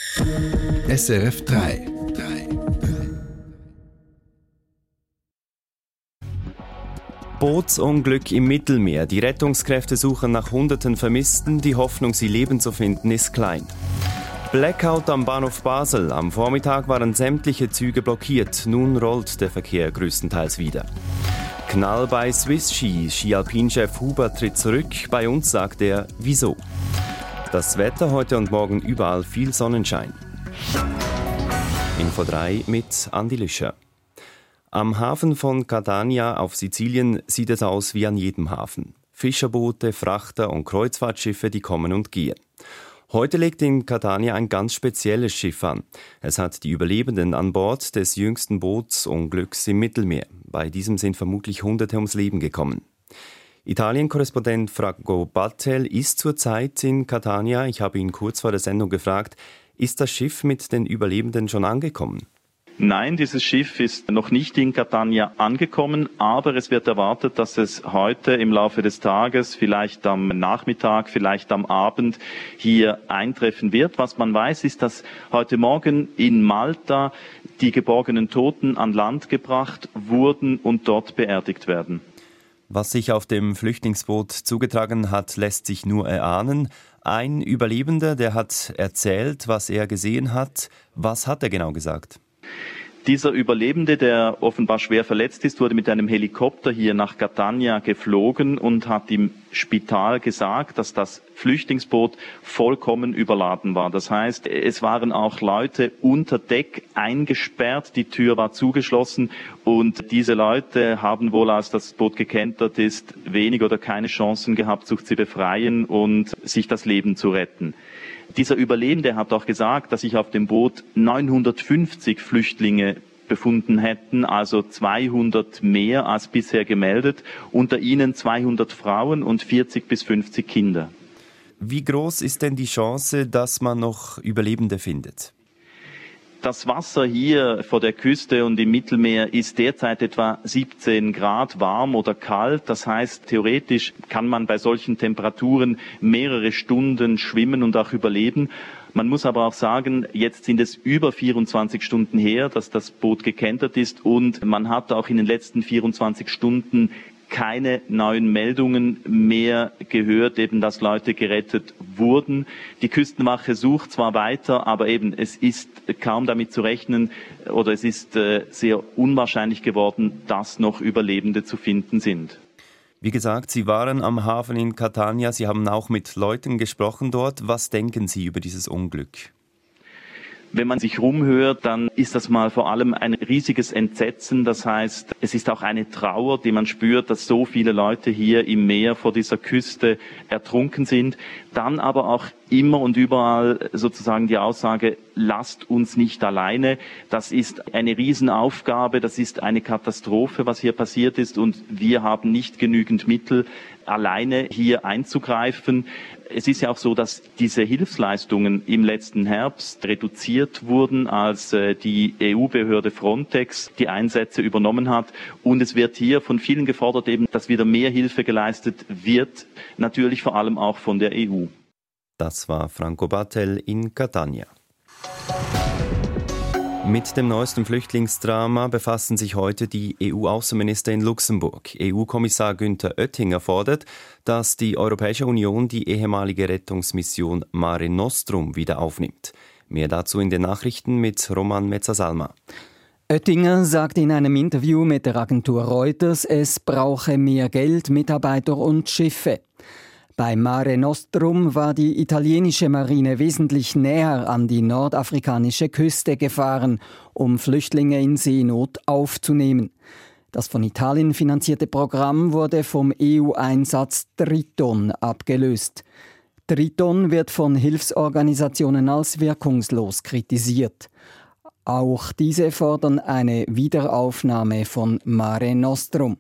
SRF 3. Bootsunglück im Mittelmeer. Die Rettungskräfte suchen nach Hunderten Vermissten. Die Hoffnung, sie lebend zu finden, ist klein. Blackout am Bahnhof Basel. Am Vormittag waren sämtliche Züge blockiert. Nun rollt der Verkehr größtenteils wieder. Knall bei Swiss Ski. Ski-Alpin-Chef Huber tritt zurück. Bei uns sagt er, wieso. Das Wetter heute und morgen überall viel Sonnenschein. Info 3 mit Andi Lüscher. Am Hafen von Catania auf Sizilien sieht es aus wie an jedem Hafen. Fischerboote, Frachter und Kreuzfahrtschiffe, die kommen und gehen. Heute legt in Catania ein ganz spezielles Schiff an. Es hat die Überlebenden an Bord des jüngsten Bootsunglücks im Mittelmeer. Bei diesem sind vermutlich Hunderte ums Leben gekommen. Italien-Korrespondent Franco Battel ist zurzeit in Catania. Ich habe ihn kurz vor der Sendung gefragt, ist das Schiff mit den Überlebenden schon angekommen? Nein, dieses Schiff ist noch nicht in Catania angekommen, aber es wird erwartet, dass es heute im Laufe des Tages, vielleicht am Nachmittag, vielleicht am Abend hier eintreffen wird. Was man weiß, ist, dass heute Morgen in Malta die geborgenen Toten an Land gebracht wurden und dort beerdigt werden. Was sich auf dem Flüchtlingsboot zugetragen hat, lässt sich nur erahnen. Ein Überlebender, der hat erzählt, was er gesehen hat. Was hat er genau gesagt? Dieser Überlebende, der offenbar schwer verletzt ist, wurde mit einem Helikopter hier nach Catania geflogen und hat im Spital gesagt, dass das Flüchtlingsboot vollkommen überladen war. Das heißt, es waren auch Leute unter Deck eingesperrt, die Tür war zugeschlossen und diese Leute haben wohl, als das Boot gekentert ist, wenig oder keine Chancen gehabt, sich zu befreien und sich das Leben zu retten. Dieser Überlebende hat auch gesagt, dass sich auf dem Boot 950 Flüchtlinge befunden hätten, also 200 mehr als bisher gemeldet, unter ihnen 200 Frauen und 40 bis 50 Kinder. Wie groß ist denn die Chance, dass man noch Überlebende findet? Das Wasser hier vor der Küste und im Mittelmeer ist derzeit etwa 17 Grad warm oder kalt. Das heißt, theoretisch kann man bei solchen Temperaturen mehrere Stunden schwimmen und auch überleben. Man muss aber auch sagen, jetzt sind es über 24 Stunden her, dass das Boot gekentert ist und man hat auch in den letzten 24 Stunden keine neuen Meldungen mehr gehört, eben dass Leute gerettet wurden. Die Küstenwache sucht zwar weiter, aber eben es ist kaum damit zu rechnen oder es ist sehr unwahrscheinlich geworden, dass noch Überlebende zu finden sind. Wie gesagt, Sie waren am Hafen in Catania, Sie haben auch mit Leuten gesprochen dort. Was denken Sie über dieses Unglück? Wenn man sich rumhört, dann ist das mal vor allem ein riesiges Entsetzen. Das heißt, es ist auch eine Trauer, die man spürt, dass so viele Leute hier im Meer vor dieser Küste ertrunken sind. Dann aber auch immer und überall sozusagen die Aussage, lasst uns nicht alleine. Das ist eine Riesenaufgabe, das ist eine Katastrophe, was hier passiert ist und wir haben nicht genügend Mittel, alleine hier einzugreifen. Es ist ja auch so, dass diese Hilfsleistungen im letzten Herbst reduziert wurden, als die EU-Behörde Frontex die Einsätze übernommen hat. Und es wird hier von vielen gefordert, eben, dass wieder mehr Hilfe geleistet wird, natürlich vor allem auch von der EU. Das war Franco Battel in Catania. Mit dem neuesten Flüchtlingsdrama befassen sich heute die EU-Außenminister in Luxemburg. EU-Kommissar Günther Oettinger fordert, dass die Europäische Union die ehemalige Rettungsmission Mare Nostrum wieder aufnimmt. Mehr dazu in den Nachrichten mit Roman Metzasalma. Oettinger sagt in einem Interview mit der Agentur Reuters, es brauche mehr Geld, Mitarbeiter und Schiffe. Bei Mare Nostrum war die italienische Marine wesentlich näher an die nordafrikanische Küste gefahren, um Flüchtlinge in Seenot aufzunehmen. Das von Italien finanzierte Programm wurde vom EU-Einsatz Triton abgelöst. Triton wird von Hilfsorganisationen als wirkungslos kritisiert. Auch diese fordern eine Wiederaufnahme von Mare Nostrum.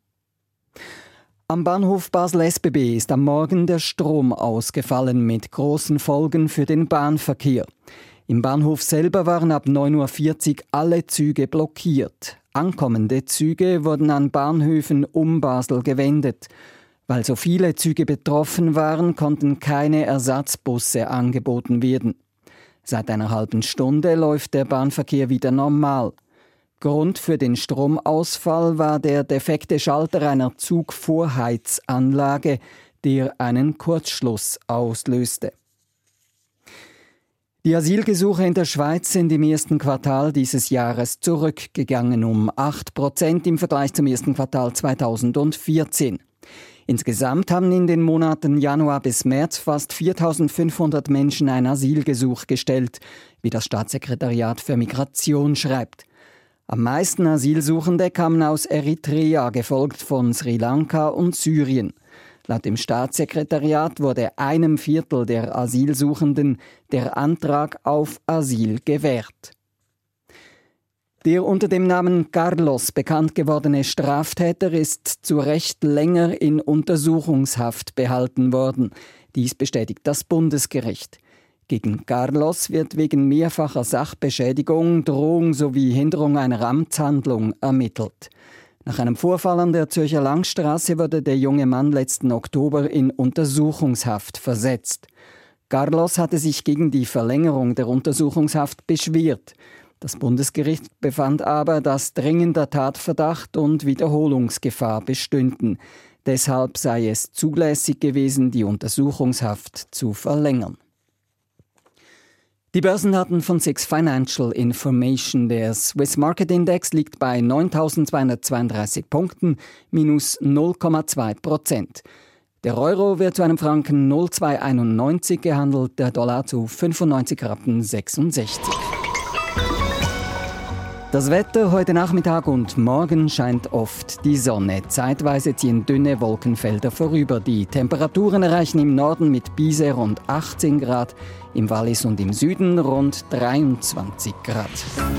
Am Bahnhof Basel-SBB ist am Morgen der Strom ausgefallen mit großen Folgen für den Bahnverkehr. Im Bahnhof selber waren ab 9.40 Uhr alle Züge blockiert. Ankommende Züge wurden an Bahnhöfen um Basel gewendet. Weil so viele Züge betroffen waren, konnten keine Ersatzbusse angeboten werden. Seit einer halben Stunde läuft der Bahnverkehr wieder normal. Grund für den Stromausfall war der defekte Schalter einer Zugvorheizanlage, der einen Kurzschluss auslöste. Die Asylgesuche in der Schweiz sind im ersten Quartal dieses Jahres zurückgegangen um 8% im Vergleich zum ersten Quartal 2014. Insgesamt haben in den Monaten Januar bis März fast 4.500 Menschen ein Asylgesuch gestellt, wie das Staatssekretariat für Migration schreibt. Am meisten Asylsuchende kamen aus Eritrea, gefolgt von Sri Lanka und Syrien. Laut dem Staatssekretariat wurde 1/4 der Asylsuchenden der Antrag auf Asyl gewährt. Der unter dem Namen Carlos bekannt gewordene Straftäter ist zu Recht länger in Untersuchungshaft behalten worden. Dies bestätigt das Bundesgericht. Gegen Carlos wird wegen mehrfacher Sachbeschädigung, Drohung sowie Hinderung einer Amtshandlung ermittelt. Nach einem Vorfall an der Zürcher Langstrasse wurde der junge Mann letzten Oktober in Untersuchungshaft versetzt. Carlos hatte sich gegen die Verlängerung der Untersuchungshaft beschwert. Das Bundesgericht befand aber, dass dringender Tatverdacht und Wiederholungsgefahr bestünden. Deshalb sei es zulässig gewesen, die Untersuchungshaft zu verlängern. Die Börsendaten von SIX Financial Information. Der Swiss Market Index liegt bei 9.232 Punkten, minus 0,2%. Der Euro wird zu einem Franken 0,291 gehandelt, der Dollar zu 95,66 Rappen. Das Wetter heute Nachmittag und morgen scheint oft die Sonne. Zeitweise ziehen dünne Wolkenfelder vorüber. Die Temperaturen erreichen im Norden mit Bisher rund 18 Grad, im Wallis und im Süden rund 23 Grad.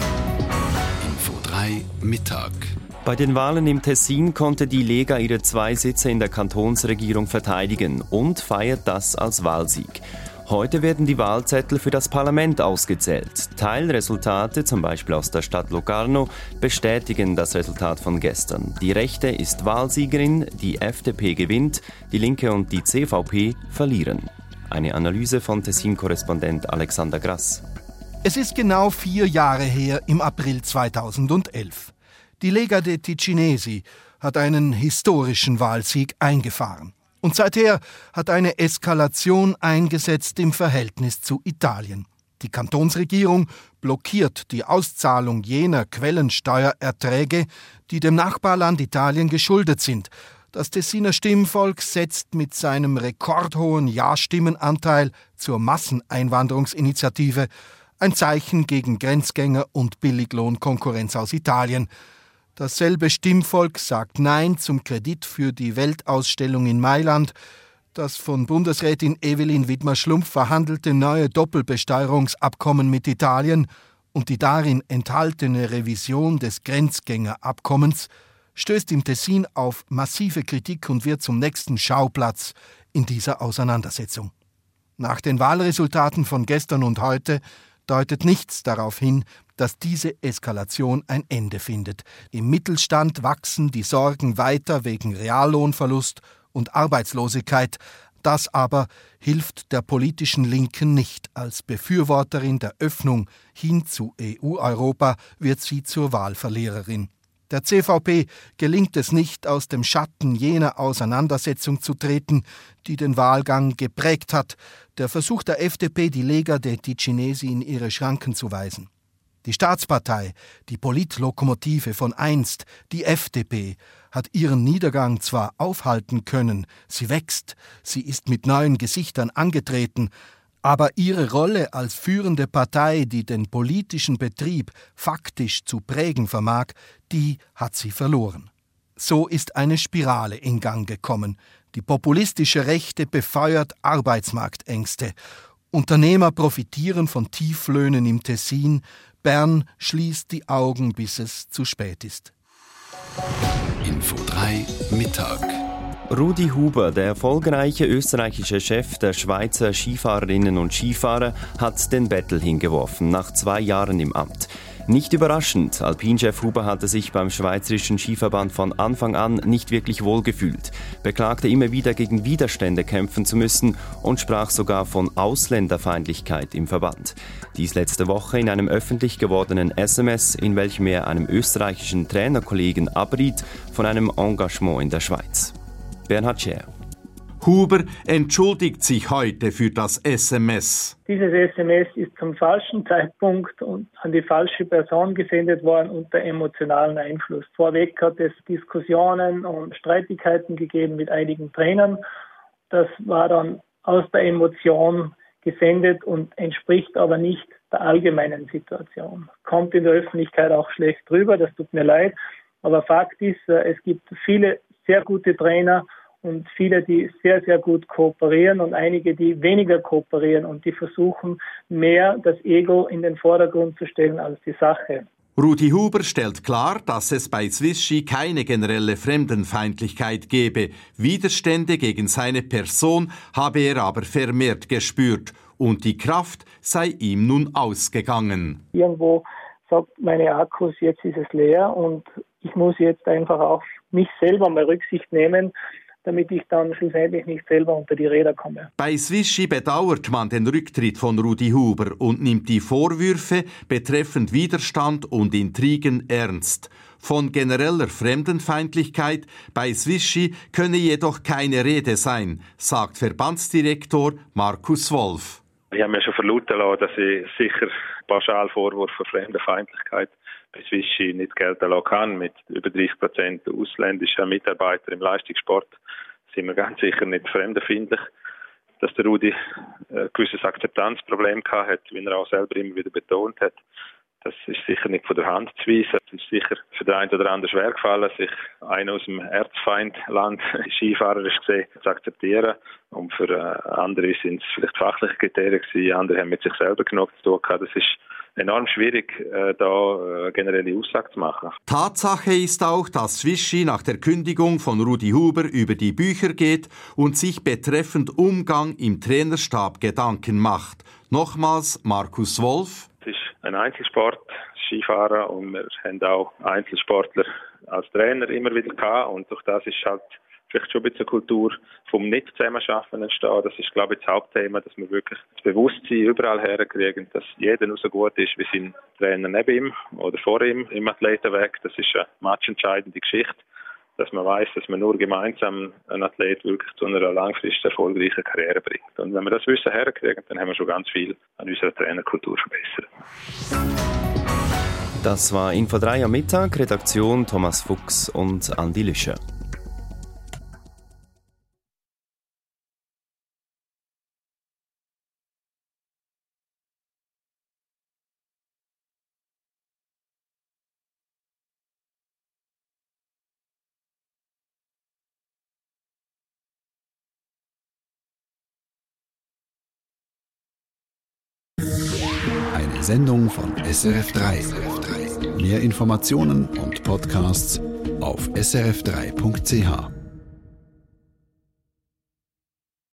Info 3 Mittag. Bei den Wahlen im Tessin konnte die Lega ihre 2 Sitze in der Kantonsregierung verteidigen und feiert das als Wahlsieg. Heute werden die Wahlzettel für das Parlament ausgezählt. Teilresultate, zum Beispiel aus der Stadt Locarno, bestätigen das Resultat von gestern. Die Rechte ist Wahlsiegerin, die FDP gewinnt, die Linke und die CVP verlieren. Eine Analyse von Tessin-Korrespondent Alexander Grass. Es ist genau 4 Jahre her, im April 2011. Die Lega dei Ticinesi hat einen historischen Wahlsieg eingefahren. Und seither hat eine Eskalation eingesetzt im Verhältnis zu Italien. Die Kantonsregierung blockiert die Auszahlung jener Quellensteuererträge, die dem Nachbarland Italien geschuldet sind. Das Tessiner Stimmvolk setzt mit seinem rekordhohen Ja-Stimmenanteil zur Masseneinwanderungsinitiative ein Zeichen gegen Grenzgänger und Billiglohnkonkurrenz aus Italien. Dasselbe Stimmvolk sagt Nein zum Kredit für die Weltausstellung in Mailand. Das von Bundesrätin Evelyn Widmer-Schlumpf verhandelte neue Doppelbesteuerungsabkommen mit Italien und die darin enthaltene Revision des Grenzgängerabkommens stößt im Tessin auf massive Kritik und wird zum nächsten Schauplatz in dieser Auseinandersetzung. Nach den Wahlresultaten von gestern und heute deutet nichts darauf hin, dass diese Eskalation ein Ende findet. Im Mittelstand wachsen die Sorgen weiter wegen Reallohnverlust und Arbeitslosigkeit. Das aber hilft der politischen Linken nicht. Als Befürworterin der Öffnung hin zu EU-Europa wird sie zur Wahlverliererin. Der CVP gelingt es nicht, aus dem Schatten jener Auseinandersetzung zu treten, die den Wahlgang geprägt hat. Der Versuch der FDP, die Lega dei Ticinesi in ihre Schranken zu weisen. Die Staatspartei, die Politlokomotive von einst, die FDP, hat ihren Niedergang zwar aufhalten können, sie wächst, sie ist mit neuen Gesichtern angetreten, aber ihre Rolle als führende Partei, die den politischen Betrieb faktisch zu prägen vermag, die hat sie verloren. So ist eine Spirale in Gang gekommen. Die populistische Rechte befeuert Arbeitsmarktängste. Unternehmer profitieren von Tieflöhnen im Tessin. Bern schließt die Augen, bis es zu spät ist. Info 3 Mittag. Rudi Huber, der erfolgreiche österreichische Chef der Schweizer Skifahrerinnen und Skifahrer, hat den Bettel hingeworfen nach 2 Jahren im Amt. Nicht überraschend, Alpinchef Huber hatte sich beim Schweizerischen Skiverband von Anfang an nicht wirklich wohlgefühlt, beklagte immer wieder gegen Widerstände kämpfen zu müssen und sprach sogar von Ausländerfeindlichkeit im Verband. Dies letzte Woche in einem öffentlich gewordenen SMS, in welchem er einem österreichischen Trainerkollegen abriet von einem Engagement in der Schweiz. Bernhard Scher. Huber entschuldigt sich heute für das SMS. Dieses SMS ist zum falschen Zeitpunkt und an die falsche Person gesendet worden unter emotionalen Einfluss. Vorweg hat es Diskussionen und Streitigkeiten gegeben mit einigen Trainern. Das war dann aus der Emotion gesendet und entspricht aber nicht der allgemeinen Situation. Kommt in der Öffentlichkeit auch schlecht rüber, das tut mir leid. Aber Fakt ist, es gibt viele sehr gute Trainer und viele, die sehr, sehr gut kooperieren und einige, die weniger kooperieren und die versuchen, mehr das Ego in den Vordergrund zu stellen als die Sache. Rudi Huber stellt klar, dass es bei Swiss Ski keine generelle Fremdenfeindlichkeit gebe. Widerstände gegen seine Person habe er aber vermehrt gespürt und die Kraft sei ihm nun ausgegangen. Irgendwo sagt meine Akkus, jetzt ist es leer und ich muss jetzt einfach auf mich selber mal Rücksicht nehmen, damit ich dann schlussendlich nicht selber unter die Räder komme. Bei Swiss Ski bedauert man den Rücktritt von Rudi Huber und nimmt die Vorwürfe betreffend Widerstand und Intrigen ernst. Von genereller Fremdenfeindlichkeit bei Swiss Ski könne jedoch keine Rede sein, sagt Verbandsdirektor Markus Wolf. Ich habe mir schon verlauten lassen, dass ich sicher pauschal Vorwurf von Fremdenfeindlichkeit bei Swiss Ski nicht gelten lassen kann. Mit über 30% ausländischen Mitarbeitern im Leistungssport sind wir ganz sicher nicht fremdenfeindlich. Dass der Rudi ein gewisses Akzeptanzproblem hatte, wie er auch selber immer wieder betont hat, das ist sicher nicht von der Hand zu weisen. Es ist sicher für den einen oder anderen schwer gefallen, sich einen aus dem Erzfeindland Skifahrer gesehen zu akzeptieren. Und für andere sind es vielleicht fachliche Kriterien gewesen, andere haben mit sich selber genug zu tun gehabt. Das ist enorm schwierig, da generelle Aussage zu machen. Tatsache ist auch, dass Swiss Ski nach der Kündigung von Rudi Huber über die Bücher geht und sich betreffend Umgang im Trainerstab Gedanken macht. Nochmals Markus Wolf. Es ist ein Einzelsport, Skifahren, und wir haben auch Einzelsportler als Trainer immer wieder gehabt. Und durch das ist halt vielleicht schon ein bisschen Kultur vom Nicht-Zusammenarbeiten entstehen. Das ist, glaube ich, das Hauptthema, dass wir wirklich das Bewusstsein überall herkriegen, dass jeder nur so gut ist wie sein Trainer neben ihm oder vor ihm im Athletenweg. Das ist eine matchentscheidende Geschichte, dass man weiß, dass man nur gemeinsam einen Athlet wirklich zu einer langfristig erfolgreichen Karriere bringt. Und wenn wir das Wissen herkriegen, dann haben wir schon ganz viel an unserer Trainerkultur verbessert. Das war Info 3 am Mittag, Redaktion Thomas Fuchs und Andi Lüscher. Eine Sendung von SRF3. Mehr Informationen und Podcasts auf srf3.ch.